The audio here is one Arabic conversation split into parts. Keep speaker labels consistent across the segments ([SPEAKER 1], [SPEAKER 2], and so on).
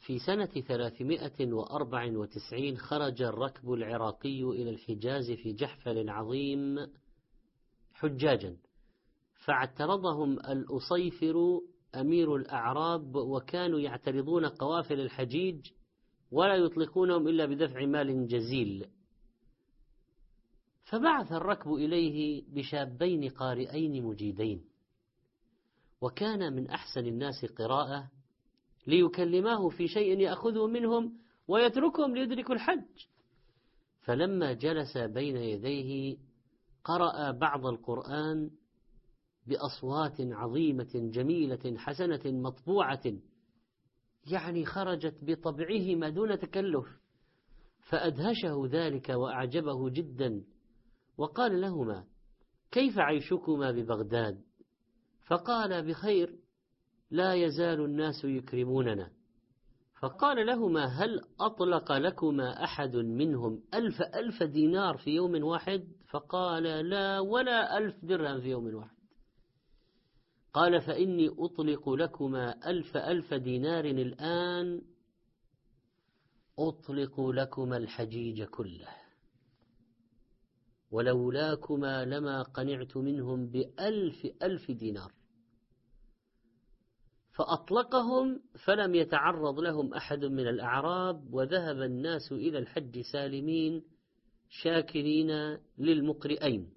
[SPEAKER 1] في سنة 394 خرج الركب العراقي إلى الحجاز في جحفل عظيم حجاجا، فاعترضهم الأصيفر أمير الأعراب، وكانوا يعترضون قوافل الحجيج ولا يطلقونهم إلا بدفع مال جزيل. فبعث الركب إليه بشابين قارئين مجيدين، وكان من أحسن الناس قراءة، ليكلماه في شيء يأخذه منهم ويتركهم ليدركوا الحج. فلما جلس بين يديه قرأ بعض القرآن بأصوات عظيمة جميلة حسنة مطبوعة، يعني خرجت بطبعهما دون تكلف، فأدهشه ذلك وأعجبه جدا، وقال لهما: كيف عيشكما ببغداد؟ فقال: بخير، لا يزال الناس يكرموننا. فقال لهما: هل أطلق لكما أحد منهم 1000 دينار في يوم واحد؟ فقال: لا، ولا 1000 درهم في يوم واحد. قال: فإني أطلق لكما 1000 دينار الآن، أطلق لكما الحجيج كله، ولولاكما لما قنعت منهم ب1000 دينار. فأطلقهم، فلم يتعرض لهم أحد من الأعراب، وذهب الناس إلى الحج سالمين شاكرين للمقرئين.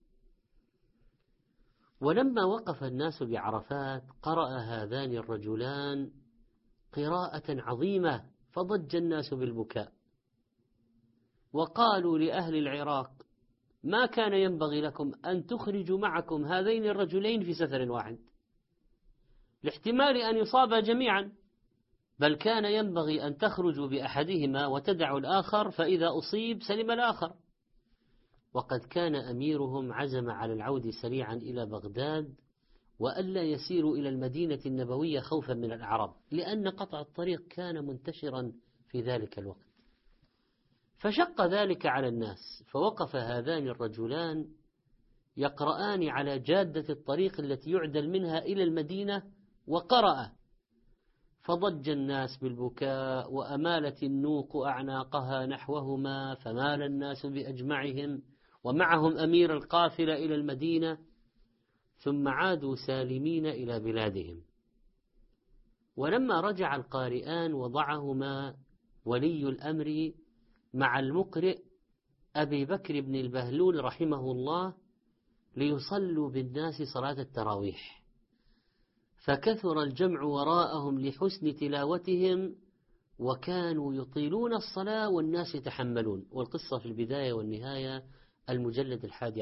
[SPEAKER 1] ولما وقف الناس بعرفات قرأ هذان الرجلان قراءة عظيمة، فضج الناس بالبكاء، وقالوا لأهل العراق: ما كان ينبغي لكم أن تخرجوا معكم هذين الرجلين في سفر واحد، لاحتمال أن يصاب جميعا، بل كان ينبغي أن تخرجوا بأحدهما وتدعوا الآخر، فإذا أصيب سلم الآخر. وقد كان أميرهم عزم على العود سريعا إلى بغداد، وألا يسيروا إلى المدينة النبوية خوفا من الأعراب، لأن قطع الطريق كان منتشرا في ذلك الوقت. فشق ذلك على الناس، فوقف هذان الرجلان يقرآن على جادة الطريق التي يعدل منها إلى المدينة، وقرأ، فضج الناس بالبكاء، وأمالت النوق أعناقها نحوهما، فمال الناس بأجمعهم، ومعهم أمير القافلة إلى المدينة، ثم عادوا سالمين إلى بلادهم. ولما رجع القارئان وضعهما ولي الأمر مع المقرئ أبي بكر بن البهلول رحمه الله ليصلوا بالناس صلاة التراويح، فكثر الجمع وراءهم لحسن تلاوتهم، وكانوا يطيلون الصلاة والناس يتحملون. والقصة في البداية والنهاية، المجلد 11.